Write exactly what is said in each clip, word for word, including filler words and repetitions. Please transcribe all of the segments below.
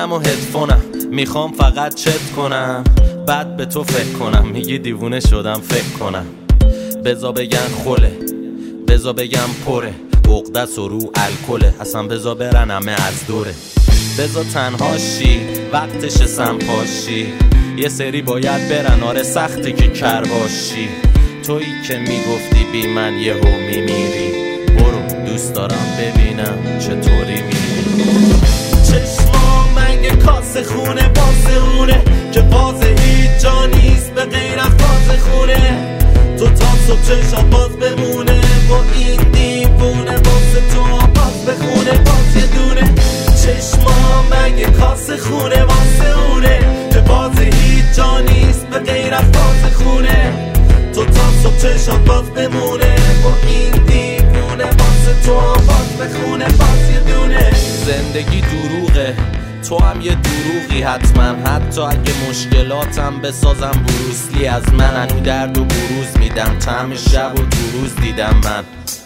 و هدفونم میخوام فقط چت کنم، بعد به تو فکر کنم. میگی دیوونه شدم فکر کنم. بزا بگن خوله، بزا بگم پره، عقدس و رو الکله، اصلا بزا برن همه از دوره. بزا تنها شی وقتش سمپاشی، یه سری باید برن، آره سخته که کر باشی. تویی که میگفتی بی من یهو میمیری، برو دوست دارم ببینم چطوری میری. چشما مگه کاسه خونه باسه که باز هیچ جا نیست به غیر از باز خونه. تو تا صبح چشات باز بمونه با این دیوونه، واسه تو باز بخونه باز یه دونه. چشما مگه کاسه خونه واسه اونه که باز هیچ جا نیست به غیر از باز خونه. تو تا صبح چشات باز بمونه با این دیوونه، واسه تو باز بخونه باز یه دونه. زندگی دروغه، تو هم یه دروغی حتما، حتی اگه مشکلاتم بسازم بروسلی از من. انو درد و بروز میدم، طعم شب و دو روز دیدم من.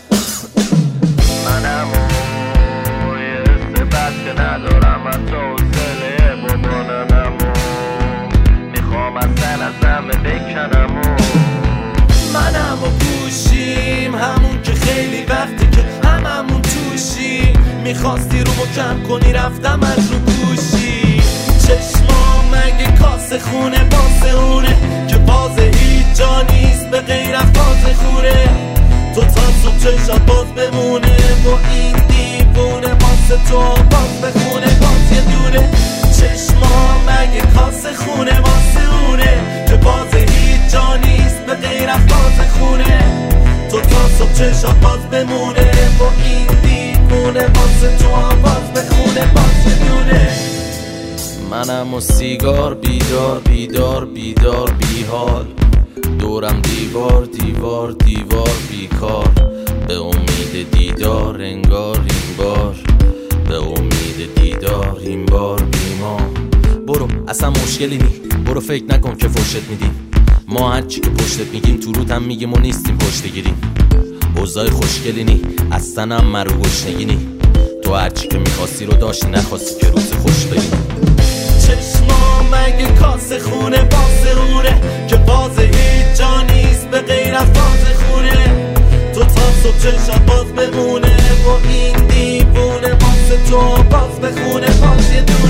منم و یه حس بد که ندارم، حتی حوصله بماننم و میخوام از تن از همه بکنم. و منم و گوشیم همون که خیلی وقتی که هممون توشی، میخواستی رو کم کنی رفتم از رو گوشی. چشما مگه کاسه خونه باسه اونه که باز هیچ جا نیست به غیر از باز خونه. تو تا صبح چشات باز بمونه با این دیوونه، واسه تو باز بخونه باز یه دونه. چشما مگه کاسه خونه واسه اونه که باز هیچ جا نیست به غیر از باز خونه. تو تا صبح چشات باز بمونه با این دیوونه، واسه تو باز بخونه باز یه دونه. منم و سیگار بیدار بیدار بیدار بیحال، دورم دیوار دیوار دیوار بیکار، به امید دیدار انگار این بار، به امید دیدار این بار بیمار. برو اصلا مشکلی نی، برو فکر نکن که فرشت میدیم، ما هرچی که پشتت میگیم تو روت هم میگیم و نیستیم پشت گیریم. اوضاع خوشگلی نی، اصلا هم مرو گشنگی نی، تو هرچی که میخواستی رو داشتی، نخواستی که روز خوش بگی. چشما مگه کاسه خونه باسه اونه که باز هیچ جا نیست به غیر از باز خونه. تو تا صبح چشات باز بمونه با این دیوونه، واسه تو باز بخونه باز یه دونه.